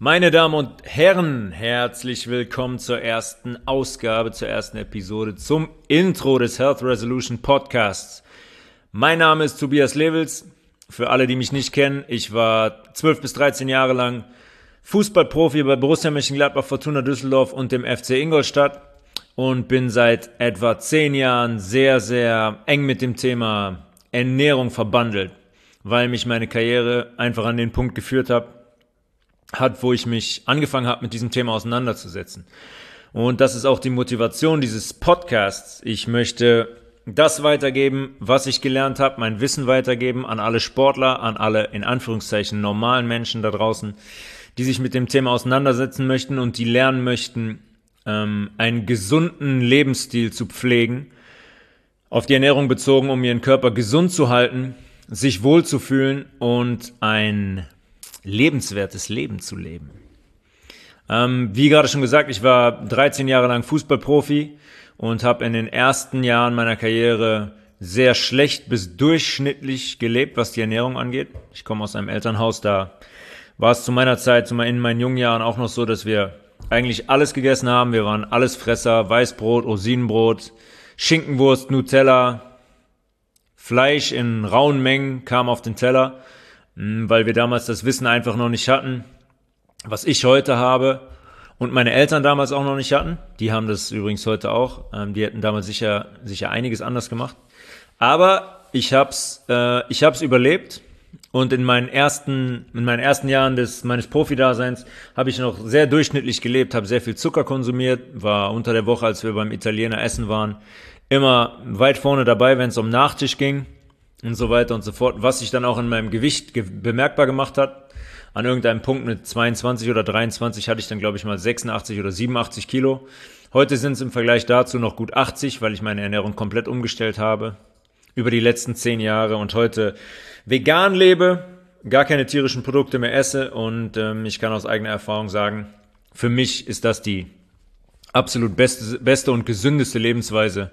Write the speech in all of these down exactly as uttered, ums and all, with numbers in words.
Meine Damen und Herren, herzlich willkommen zur ersten Ausgabe, zur ersten Episode, zum Intro des Health Resolution Podcasts. Mein Name ist Tobias Lewels. Für alle, die mich nicht kennen, ich war zwölf bis dreizehn Jahre lang Fußballprofi bei Borussia Mönchengladbach, Fortuna Düsseldorf und dem F C Ingolstadt und bin seit etwa zehn Jahren sehr, sehr eng mit dem Thema Ernährung verbandelt, weil mich meine Karriere einfach an den Punkt geführt hat, hat, wo ich mich angefangen habe, mit diesem Thema auseinanderzusetzen. Und das ist auch die Motivation dieses Podcasts. Ich möchte das weitergeben, was ich gelernt habe, mein Wissen weitergeben an alle Sportler, an alle in Anführungszeichen normalen Menschen da draußen, die sich mit dem Thema auseinandersetzen möchten und die lernen möchten, ähm, einen gesunden Lebensstil zu pflegen, auf die Ernährung bezogen, um ihren Körper gesund zu halten, sich wohlzufühlen und ein lebenswertes Leben zu leben. Ähm, wie gerade schon gesagt, ich war dreizehn Jahre lang Fußballprofi und habe in den ersten Jahren meiner Karriere sehr schlecht bis durchschnittlich gelebt, was die Ernährung angeht. Ich komme aus einem Elternhaus, da war es zu meiner Zeit, in meinen jungen Jahren auch noch so, dass wir eigentlich alles gegessen haben. Wir waren Allesfresser, Weißbrot, Rosinenbrot, Schinkenwurst, Nutella, Fleisch in rauen Mengen kam auf den Teller, weil wir damals das Wissen einfach noch nicht hatten, was ich heute habe und meine Eltern damals auch noch nicht hatten. Die haben das übrigens heute auch. Die hätten damals sicher sicher einiges anders gemacht. Aber ich hab's äh, ich hab's überlebt und in meinen ersten in meinen ersten Jahren des meines Profidaseins habe ich noch sehr durchschnittlich gelebt, habe sehr viel Zucker konsumiert, war unter der Woche, als wir beim Italiener essen waren, immer weit vorne dabei, wenn es um Nachtisch ging. Und so weiter und so fort, was sich dann auch in meinem Gewicht ge- bemerkbar gemacht hat. An irgendeinem Punkt mit zweiundzwanzig oder dreiundzwanzig hatte ich dann, glaube ich, mal sechsundachtzig oder siebenundachtzig Kilo. Heute sind es im Vergleich dazu noch gut achtzig, weil ich meine Ernährung komplett umgestellt habe über die letzten zehn Jahre und heute vegan lebe, gar keine tierischen Produkte mehr esse und ähm, ich kann aus eigener Erfahrung sagen, für mich ist das die absolut beste, beste und gesündeste Lebensweise,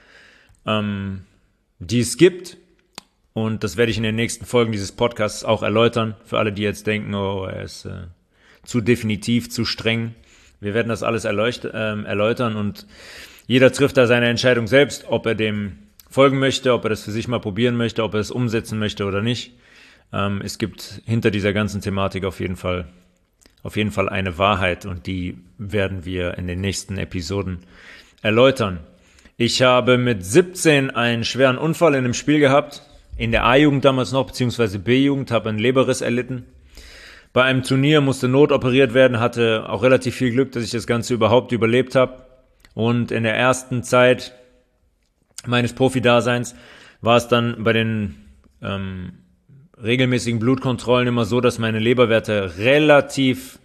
ähm, die es gibt. Und das werde ich in den nächsten Folgen dieses Podcasts auch erläutern, für alle, die jetzt denken, oh, er ist äh, zu definitiv, zu streng. Wir werden das alles erleucht, ähm, erläutern und jeder trifft da seine Entscheidung selbst, ob er dem folgen möchte, ob er das für sich mal probieren möchte, ob er es umsetzen möchte oder nicht. Ähm, es gibt hinter dieser ganzen Thematik auf jeden Fall, auf jeden Fall eine Wahrheit und die werden wir in den nächsten Episoden erläutern. Ich habe mit siebzehn einen schweren Unfall in einem Spiel gehabt, in der A-Jugend damals noch, beziehungsweise B-Jugend, habe einen Leberriss erlitten. Bei einem Turnier musste notoperiert werden, hatte auch relativ viel Glück, dass ich das Ganze überhaupt überlebt habe. Und in der ersten Zeit meines Profidaseins war es dann bei den ähm, regelmäßigen Blutkontrollen immer so, dass meine Leberwerte relativ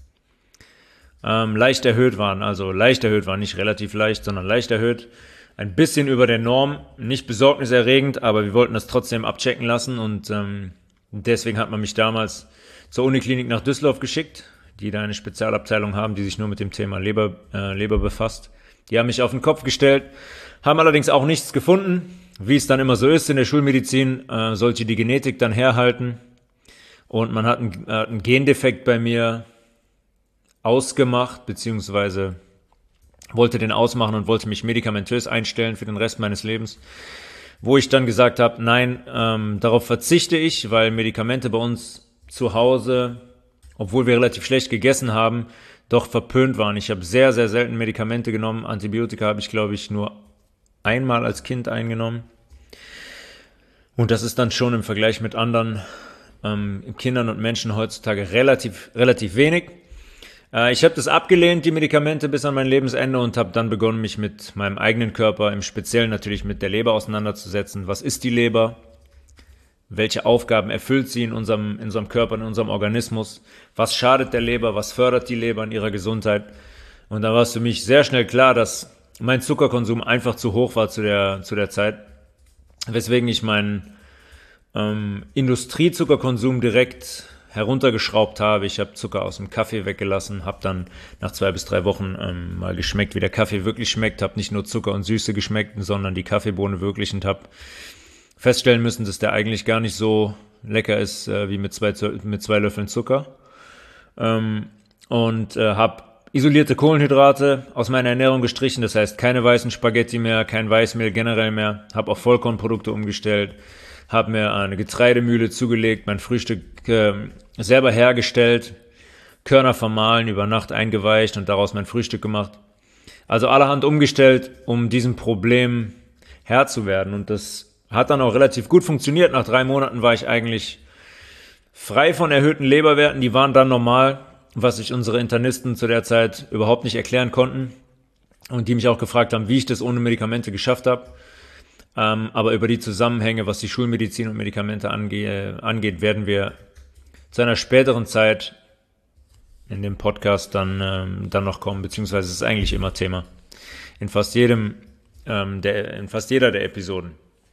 ähm, leicht erhöht waren. Also leicht erhöht waren, nicht relativ leicht, sondern leicht erhöht. Ein bisschen über der Norm, nicht besorgniserregend, aber wir wollten das trotzdem abchecken lassen und ähm, deswegen hat man mich damals zur Uniklinik nach Düsseldorf geschickt, die da eine Spezialabteilung haben, die sich nur mit dem Thema Leber, äh, Leber befasst. Die haben mich auf den Kopf gestellt, haben allerdings auch nichts gefunden. Wie es dann immer so ist in der Schulmedizin, äh, sollte die Genetik dann herhalten und man hat einen, äh, einen Gendefekt bei mir ausgemacht, beziehungsweise wollte den ausmachen und wollte mich medikamentös einstellen für den Rest meines Lebens, wo ich dann gesagt habe, nein, ähm, darauf verzichte ich, weil Medikamente bei uns zu Hause, obwohl wir relativ schlecht gegessen haben, doch verpönt waren. Ich habe sehr, sehr selten Medikamente genommen. Antibiotika habe ich, glaube ich, nur einmal als Kind eingenommen. Und das ist dann schon im Vergleich mit anderen ähm, Kindern und Menschen heutzutage relativ, relativ wenig. Ich habe das abgelehnt, die Medikamente, bis an mein Lebensende und habe dann begonnen, mich mit meinem eigenen Körper, im Speziellen natürlich mit der Leber auseinanderzusetzen. Was ist die Leber? Welche Aufgaben erfüllt sie in unserem, in unserem Körper, in unserem Organismus? Was schadet der Leber? Was fördert die Leber in ihrer Gesundheit? Und da war es für mich sehr schnell klar, dass mein Zuckerkonsum einfach zu hoch war zu der, zu der Zeit, weswegen ich meinen ähm, Industriezuckerkonsum direkt heruntergeschraubt habe. Ich habe Zucker aus dem Kaffee weggelassen, habe dann nach zwei bis drei Wochen ähm, mal geschmeckt, wie der Kaffee wirklich schmeckt, habe nicht nur Zucker und Süße geschmeckt, sondern die Kaffeebohne wirklich und habe feststellen müssen, dass der eigentlich gar nicht so lecker ist äh, wie mit zwei, mit zwei Löffeln Zucker. Ähm, und äh, habe isolierte Kohlenhydrate aus meiner Ernährung gestrichen, das heißt keine weißen Spaghetti mehr, kein Weißmehl generell mehr, habe auf Vollkornprodukte umgestellt, habe mir eine Getreidemühle zugelegt, mein Frühstück äh, selber hergestellt, Körner vermahlen, über Nacht eingeweicht und daraus mein Frühstück gemacht. Also allerhand umgestellt, um diesem Problem Herr zu werden, und das hat dann auch relativ gut funktioniert. Nach drei Monaten war ich eigentlich frei von erhöhten Leberwerten, die waren dann normal, was sich unsere Internisten zu der Zeit überhaupt nicht erklären konnten und die mich auch gefragt haben, wie ich das ohne Medikamente geschafft habe. Ähm, aber über die Zusammenhänge, was die Schulmedizin und Medikamente ange- angeht, werden wir zu einer späteren Zeit in dem Podcast dann, ähm, dann noch kommen, beziehungsweise es ist eigentlich immer Thema. In fast jedem, ähm, der, in fast jeder der Episoden.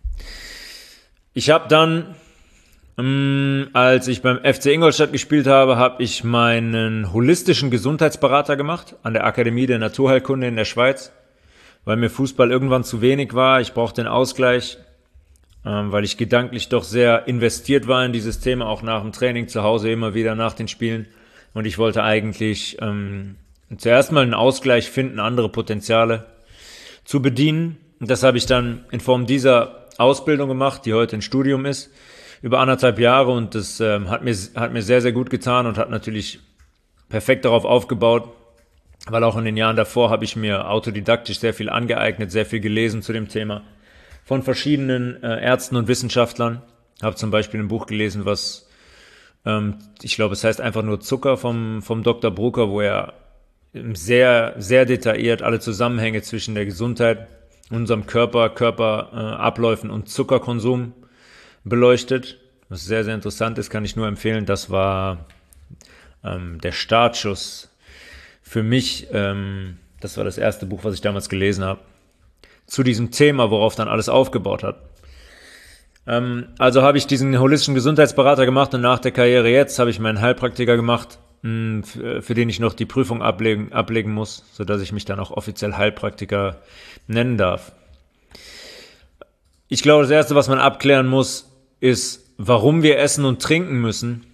Ich habe dann, ähm, als ich beim F C Ingolstadt gespielt habe, habe ich meinen holistischen Gesundheitsberater gemacht an der Akademie der Naturheilkunde in der Schweiz, weil mir Fußball irgendwann zu wenig war. Ich brauchte den Ausgleich, ähm, weil ich gedanklich doch sehr investiert war in dieses Thema, auch nach dem Training zu Hause, immer wieder nach den Spielen. Und ich wollte eigentlich ähm, zuerst mal einen Ausgleich finden, andere Potenziale zu bedienen. Und das habe ich dann in Form dieser Ausbildung gemacht, die heute ein Studium ist, über anderthalb Jahre. Und das ähm, hat mir hat mir sehr, sehr gut getan und hat natürlich perfekt darauf aufgebaut, weil auch in den Jahren davor habe ich mir autodidaktisch sehr viel angeeignet, sehr viel gelesen zu dem Thema von verschiedenen äh, Ärzten und Wissenschaftlern. Habe zum Beispiel ein Buch gelesen, was ich glaube, es heißt einfach nur Zucker vom, vom Doktor Brucker, wo er sehr, sehr detailliert alle Zusammenhänge zwischen der Gesundheit, unserem Körper, Körperabläufen und Zuckerkonsum beleuchtet. Was sehr, sehr interessant ist, kann ich nur empfehlen. Das war ähm, der Startschuss für mich. Ähm, das war das erste Buch, was ich damals gelesen habe, zu diesem Thema, worauf dann alles aufgebaut hat. Also habe ich diesen holistischen Gesundheitsberater gemacht und nach der Karriere jetzt habe ich meinen Heilpraktiker gemacht, für den ich noch die Prüfung ablegen, ablegen muss, sodass ich mich dann auch offiziell Heilpraktiker nennen darf. Ich glaube, das Erste, was man abklären muss, ist, warum wir essen und trinken müssen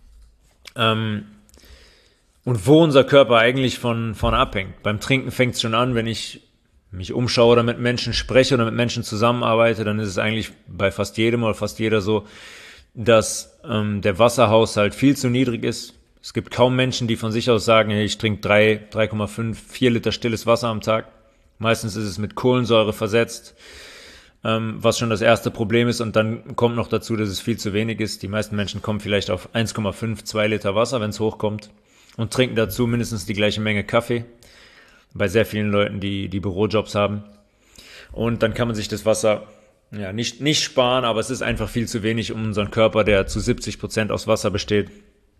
ähm, und wo unser Körper eigentlich von, von abhängt. Beim Trinken fängt es schon an, wenn ich mich umschaue oder mit Menschen spreche oder mit Menschen zusammenarbeite, dann ist es eigentlich bei fast jedem oder fast jeder so, dass ähm, der Wasserhaushalt viel zu niedrig ist. Es gibt kaum Menschen, die von sich aus sagen, hey, ich trinke drei, drei Komma fünf, vier Liter stilles Wasser am Tag. Meistens ist es mit Kohlensäure versetzt, ähm, was schon das erste Problem ist. Und dann kommt noch dazu, dass es viel zu wenig ist. Die meisten Menschen kommen vielleicht auf eins Komma fünf, zwei Liter Wasser, wenn es hochkommt, und trinken dazu mindestens die gleiche Menge Kaffee. Bei sehr vielen Leuten, die die Bürojobs haben. Und dann kann man sich das Wasser ja nicht nicht sparen, aber es ist einfach viel zu wenig, um unseren Körper, der zu siebzig Prozent aus Wasser besteht,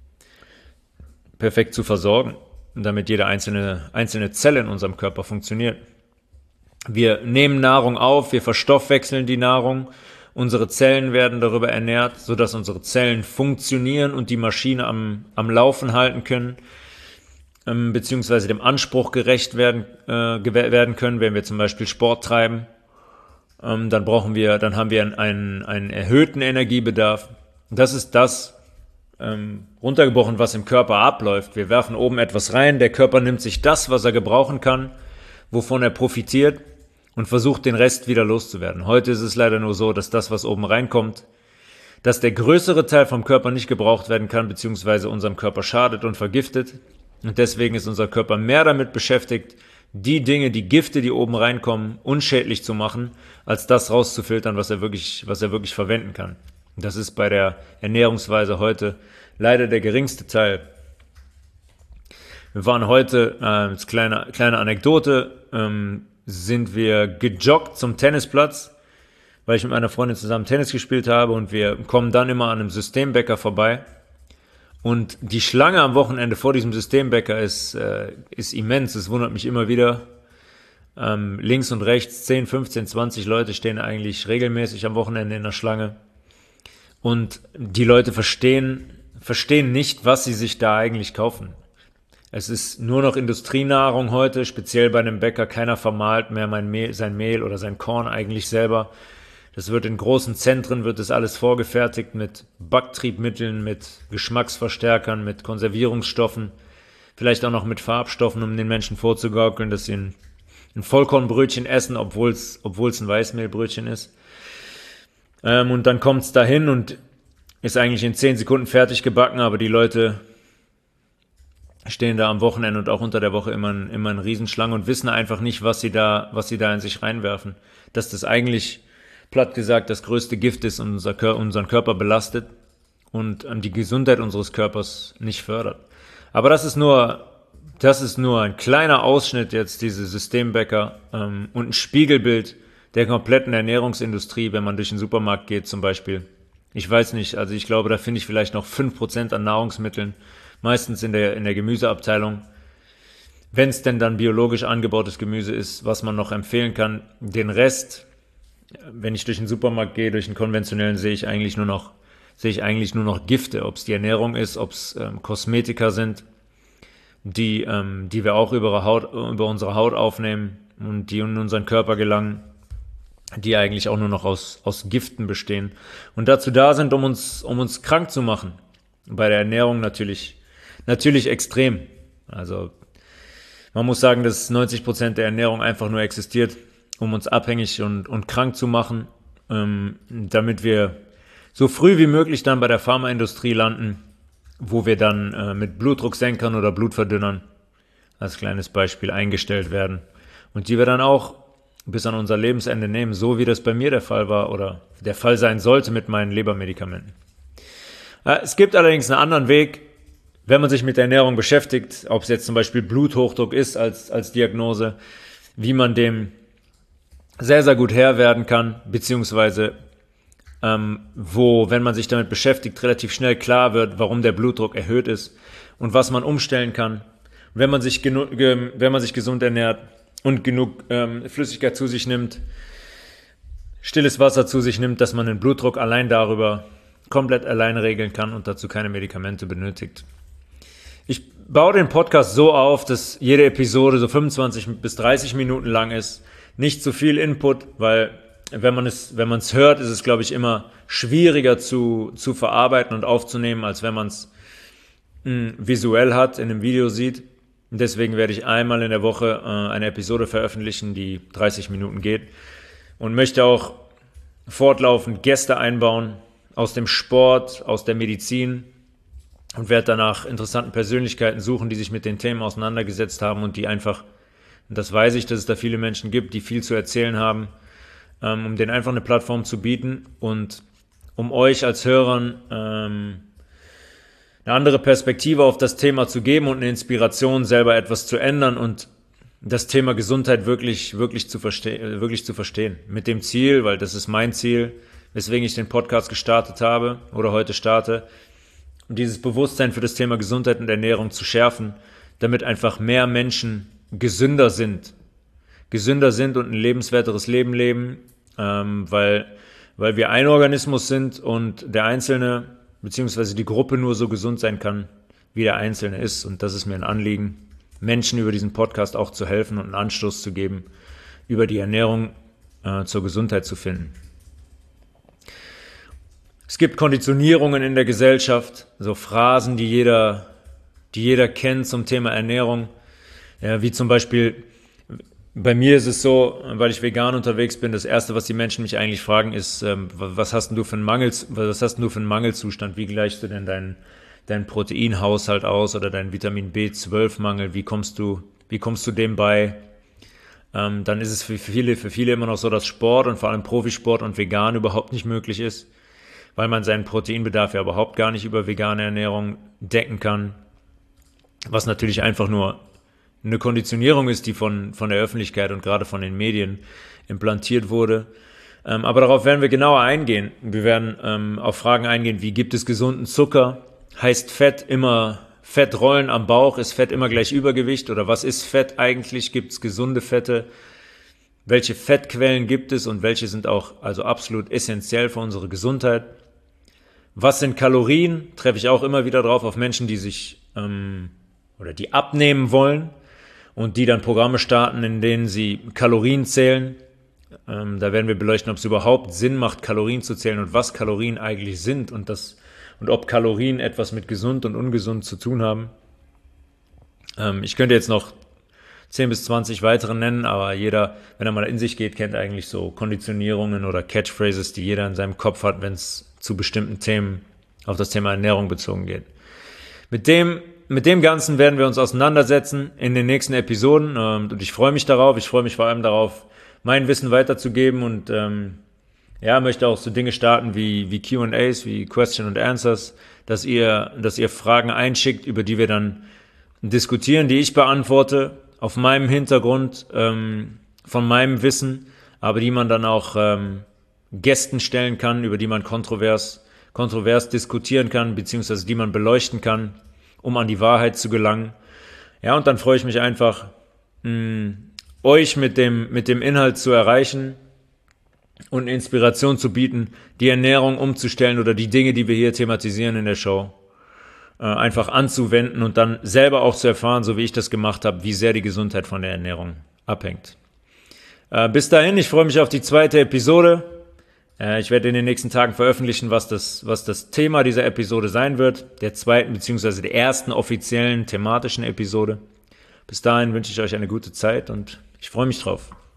perfekt zu versorgen, damit jede einzelne einzelne Zelle in unserem Körper funktioniert. Wir nehmen Nahrung auf, wir verstoffwechseln die Nahrung, unsere Zellen werden darüber ernährt, sodass unsere Zellen funktionieren und die Maschine am am Laufen halten können, beziehungsweise dem Anspruch gerecht werden äh, werden können, wenn wir zum Beispiel Sport treiben. Ähm, dann brauchen wir, dann haben wir einen, einen erhöhten Energiebedarf. Das ist das, ähm, runtergebrochen, was im Körper abläuft. Wir werfen oben etwas rein, der Körper nimmt sich das, was er gebrauchen kann, wovon er profitiert, und versucht, den Rest wieder loszuwerden. Heute ist es leider nur so, dass das, was oben reinkommt, dass der größere Teil vom Körper nicht gebraucht werden kann, beziehungsweise unserem Körper schadet und vergiftet. Und deswegen ist unser Körper mehr damit beschäftigt, die Dinge, die Gifte, die oben reinkommen, unschädlich zu machen, als das rauszufiltern, was er wirklich, was er wirklich verwenden kann. Und das ist bei der Ernährungsweise heute leider der geringste Teil. Wir waren heute, äh, als kleine, kleine Anekdote, ähm, sind wir gejoggt zum Tennisplatz, weil ich mit meiner Freundin zusammen Tennis gespielt habe, und wir kommen dann immer an einem Systembäcker vorbei. Und die Schlange am Wochenende vor diesem Systembäcker ist, äh, ist immens. Es wundert mich immer wieder. Ähm, links und rechts zehn, fünfzehn, zwanzig Leute stehen eigentlich regelmäßig am Wochenende in der Schlange. Und die Leute verstehen, verstehen nicht, was sie sich da eigentlich kaufen. Es ist nur noch Industrienahrung heute, speziell bei einem Bäcker. Keiner vermahlt mehr mein Mehl, sein Mehl oder sein Korn eigentlich selber. Das wird in großen Zentren, wird das alles vorgefertigt mit Backtriebmitteln, mit Geschmacksverstärkern, mit Konservierungsstoffen. vielleicht auch noch mit Farbstoffen, um den Menschen vorzugaukeln, dass sie ein, ein Vollkornbrötchen essen, obwohl es obwohl es ein Weißmehlbrötchen ist. Ähm, und dann kommt es dahin und ist eigentlich in zehn Sekunden fertig gebacken, aber die Leute stehen da am Wochenende und auch unter der Woche immer, immer in Riesenschlange und wissen einfach nicht, was sie da, was sie da in sich reinwerfen. Dass das eigentlich, platt gesagt, das größte Gift ist und unser Kör- unseren Körper belastet und ähm, die Gesundheit unseres Körpers nicht fördert. Aber das ist nur, das ist nur ein kleiner Ausschnitt jetzt, diese Systembäcker ähm, und ein Spiegelbild der kompletten Ernährungsindustrie, wenn man durch den Supermarkt geht zum Beispiel. Ich weiß nicht, also ich glaube, da finde ich vielleicht noch fünf Prozent an Nahrungsmitteln, meistens in der, in der Gemüseabteilung. Wenn es denn dann biologisch angebautes Gemüse ist, was man noch empfehlen kann. Den Rest, wenn ich durch den Supermarkt gehe, durch den konventionellen, sehe ich eigentlich nur noch, sehe ich eigentlich nur noch Gifte. Ob es die Ernährung ist, ob es ähm, Kosmetika sind, die, ähm, die wir auch über, Haut, über unsere Haut aufnehmen und die in unseren Körper gelangen, die eigentlich auch nur noch aus, aus Giften bestehen und dazu da sind, um uns, um uns krank zu machen. Bei der Ernährung natürlich, natürlich extrem. Also man muss sagen, dass neunzig Prozent der Ernährung einfach nur existiert, um uns abhängig und, und krank zu machen, ähm, damit wir so früh wie möglich dann bei der Pharmaindustrie landen, wo wir dann äh, mit Blutdrucksenkern oder Blutverdünnern als kleines Beispiel eingestellt werden und die wir dann auch bis an unser Lebensende nehmen, so wie das bei mir der Fall war oder der Fall sein sollte mit meinen Lebermedikamenten. Es gibt allerdings einen anderen Weg, wenn man sich mit der Ernährung beschäftigt, ob es jetzt zum Beispiel Bluthochdruck ist als, als Diagnose, wie man dem sehr, sehr gut Herr werden kann, beziehungsweise ähm, wo, wenn man sich damit beschäftigt, relativ schnell klar wird, warum der Blutdruck erhöht ist und was man umstellen kann, wenn man sich, genu- ge- wenn man sich gesund ernährt und genug ähm, Flüssigkeit zu sich nimmt, stilles Wasser zu sich nimmt, dass man den Blutdruck allein darüber komplett alleine regeln kann und dazu keine Medikamente benötigt. Ich baue den Podcast so auf, dass jede Episode so fünfundzwanzig bis dreißig Minuten lang ist. Nicht zu viel Input, weil wenn man es, wenn man es hört, ist es, glaube ich, immer schwieriger zu, zu verarbeiten und aufzunehmen, als wenn man es mh, visuell hat, in einem Video sieht. Und deswegen werde ich einmal in der Woche äh, eine Episode veröffentlichen, die dreißig Minuten geht und möchte auch fortlaufend Gäste einbauen aus dem Sport, aus der Medizin und werde danach interessanten Persönlichkeiten suchen, die sich mit den Themen auseinandergesetzt haben und die einfach, und das weiß ich, dass es da viele Menschen gibt, die viel zu erzählen haben, ähm, um denen einfach eine Plattform zu bieten und um euch als Hörern ähm, eine andere Perspektive auf das Thema zu geben und eine Inspiration, selber etwas zu ändern und das Thema Gesundheit wirklich, wirklich zu verstehen, wirklich zu verstehen. Mit dem Ziel, weil das ist mein Ziel, weswegen ich den Podcast gestartet habe oder heute starte, um dieses Bewusstsein für das Thema Gesundheit und Ernährung zu schärfen, damit einfach mehr Menschen gesünder sind. Gesünder sind und ein lebenswerteres Leben leben, ähm, weil, weil wir ein Organismus sind und der Einzelne beziehungsweise die Gruppe nur so gesund sein kann, wie der Einzelne ist. Und das ist mir ein Anliegen, Menschen über diesen Podcast auch zu helfen und einen Anstoß zu geben, über die Ernährung äh, zur Gesundheit zu finden. Es gibt Konditionierungen in der Gesellschaft, so Phrasen, die jeder, die jeder kennt zum Thema Ernährung, ja, wie zum Beispiel, bei mir ist es so, weil ich vegan unterwegs bin, das Erste, was die Menschen mich eigentlich fragen, ist, ähm, was hast denn du für einen Mangel, was hast denn du für einen Mangelzustand? Wie gleichst du denn deinen, deinen Proteinhaushalt aus oder deinen Vitamin B zwölf Mangel? Wie kommst du, wie kommst du dem bei? Ähm, dann ist es für viele, für viele immer noch so, dass Sport und vor allem Profisport und vegan überhaupt nicht möglich ist, weil man seinen Proteinbedarf ja überhaupt gar nicht über vegane Ernährung decken kann, was natürlich einfach nur eine Konditionierung ist, die von, von der Öffentlichkeit und gerade von den Medien implantiert wurde. Ähm, aber darauf werden wir genauer eingehen. Wir werden ähm, auf Fragen eingehen, wie gibt es gesunden Zucker? Heißt Fett immer, Fettrollen am Bauch, ist Fett immer gleich Übergewicht? Oder was ist Fett eigentlich? Gibt es gesunde Fette? Welche Fettquellen gibt es und welche sind auch also absolut essentiell für unsere Gesundheit? Was sind Kalorien? Treffe ich auch immer wieder drauf auf Menschen, die sich ähm, oder die abnehmen wollen und die dann Programme starten, in denen sie Kalorien zählen. Ähm, da werden wir beleuchten, ob es überhaupt Sinn macht, Kalorien zu zählen und was Kalorien eigentlich sind und das und ob Kalorien etwas mit gesund und ungesund zu tun haben. Ähm, ich könnte jetzt noch zehn bis zwanzig weitere nennen, aber jeder, wenn er mal in sich geht, kennt eigentlich so Konditionierungen oder Catchphrases, die jeder in seinem Kopf hat, wenn es zu bestimmten Themen auf das Thema Ernährung bezogen geht. Mit dem, mit dem Ganzen werden wir uns auseinandersetzen in den nächsten Episoden ähm, und ich freue mich darauf. Ich freue mich vor allem darauf, mein Wissen weiterzugeben und ähm, ja, möchte auch so Dinge starten wie, wie Q and A's, wie Question and Answers, dass ihr, dass ihr Fragen einschickt, über die wir dann diskutieren, die ich beantworte, auf meinem Hintergrund, ähm, von meinem Wissen, aber die man dann auch ähm, Gästen stellen kann, über die man kontrovers, kontrovers diskutieren kann, beziehungsweise die man beleuchten kann, um an die Wahrheit zu gelangen. Ja, und dann freue ich mich einfach, mh, euch mit dem, mit dem Inhalt zu erreichen und Inspiration zu bieten, die Ernährung umzustellen oder die Dinge, die wir hier thematisieren in der Show, einfach anzuwenden und dann selber auch zu erfahren, so wie ich das gemacht habe, wie sehr die Gesundheit von der Ernährung abhängt. Äh, bis dahin, ich freue mich auf die zweite Episode. Äh, ich werde in den nächsten Tagen veröffentlichen, was das, was das Thema dieser Episode sein wird, der zweiten beziehungsweise der ersten offiziellen thematischen Episode. Bis dahin wünsche ich euch eine gute Zeit und ich freue mich drauf.